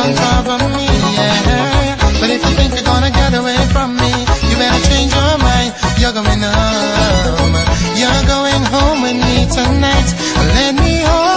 on top of me, yeah. But if you think you're gonna get away from me, you better change your mind. You're going home. You're going home with me tonight. Let me hold